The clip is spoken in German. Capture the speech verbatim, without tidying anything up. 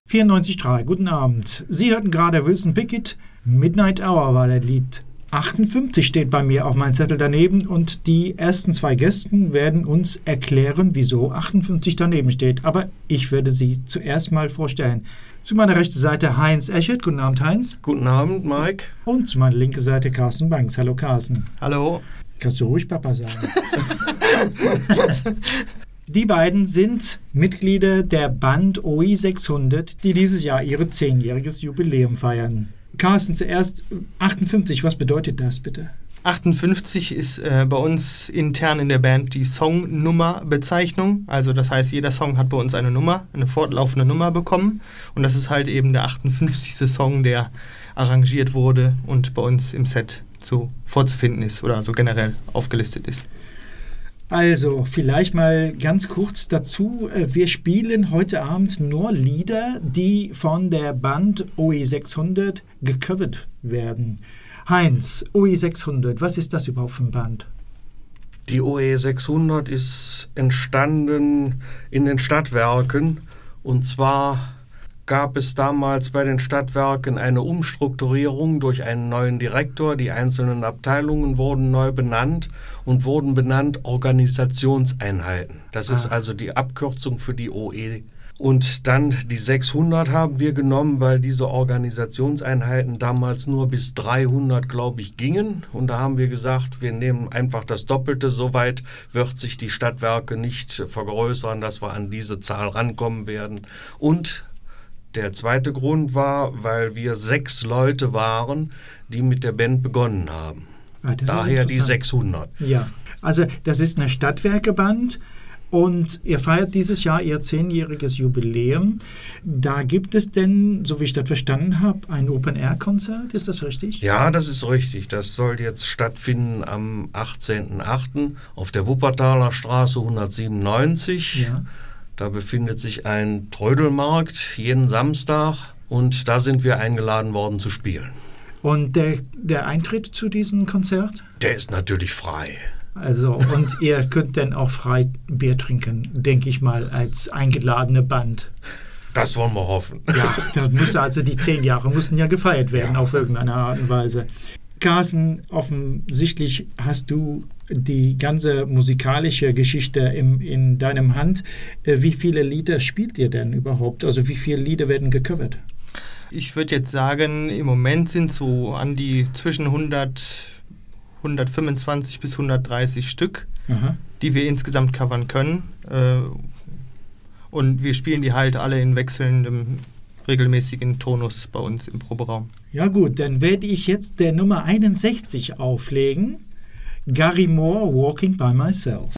vierundneunzig Komma drei, guten Abend. Sie hörten gerade Wilson Pickett, Midnight Hour war das Lied. achtundfünfzig steht bei mir auf meinem Zettel daneben und die ersten zwei Gästen werden uns erklären, wieso achtundfünfzig daneben steht. Aber ich werde sie zuerst mal vorstellen. Zu meiner rechten Seite Heinz Eschet. Guten Abend, Heinz. Guten Abend, Mike. Und zu meiner linken Seite Carsten Banks. Hallo, Carsten. Hallo. Kannst du ruhig Papa sagen. Die beiden sind Mitglieder der Band O I sechshundert, die dieses Jahr ihr zehnjähriges Jubiläum feiern. Carsten, zuerst achtundfünfzig, was bedeutet das bitte? achtundfünfzig ist äh, bei uns intern in der Band die Songnummerbezeichnung. Also das heißt, jeder Song hat bei uns eine Nummer, eine fortlaufende Nummer bekommen. Und das ist halt eben der achtundfünfzigste Song, der arrangiert wurde und bei uns im Set so vorzufinden ist oder so generell aufgelistet ist. Also, vielleicht mal ganz kurz dazu. Wir spielen heute Abend nur Lieder, die von der Band O I sechshundert gecovert werden. Heinz, O I sechshundert, was ist das überhaupt für ein Band? Die O I sechshundert ist entstanden in den Stadtwerken. Und zwar gab es damals bei den Stadtwerken eine Umstrukturierung durch einen neuen Direktor. Die einzelnen Abteilungen wurden neu benannt und wurden benannt Organisationseinheiten. Das ah. ist also die Abkürzung für die O E. Und dann die sechshundert haben wir genommen, weil diese Organisationseinheiten damals nur bis dreihundert, glaube ich, gingen. Und da haben wir gesagt, wir nehmen einfach das Doppelte. Soweit wird sich die Stadtwerke nicht vergrößern, dass wir an diese Zahl rankommen werden. Und der zweite Grund war, weil wir sechs Leute waren, die mit der Band begonnen haben. Ah, Daher die sechshundert. Ja, also das ist eine Stadtwerkeband und ihr feiert dieses Jahr ihr zehnjähriges Jubiläum. Da gibt es denn, so wie ich das verstanden habe, ein Open-Air-Konzert, ist das richtig? Ja, das ist richtig. Das soll jetzt stattfinden am achtzehnten achten auf der Wuppertaler Straße hundertsiebenundneunzig. Ja. Da befindet sich ein Trödelmarkt jeden Samstag und da sind wir eingeladen worden zu spielen. Und der, der Eintritt zu diesem Konzert? Der ist natürlich frei. Also, und ihr könnt dann auch frei Bier trinken, denke ich mal, als eingeladene Band. Das wollen wir hoffen. Ja, da muss also die zehn Jahre mussten ja gefeiert werden, ja. Auf irgendeine Art und Weise. Carsten, offensichtlich hast du die ganze musikalische Geschichte im, in deinem Hand. Wie viele Lieder spielt ihr denn überhaupt? Also wie viele Lieder werden gecovert? Ich würde jetzt sagen, im Moment sind so an die zwischen hundert, hundertfünfundzwanzig bis hundertdreißig Stück, aha, die wir insgesamt covern können. Und wir spielen die halt alle in wechselndem, regelmäßigen Tonus bei uns im Proberaum. Ja gut, dann werde ich jetzt der Nummer einundsechzig auflegen. Gary Moore, Walking by Myself.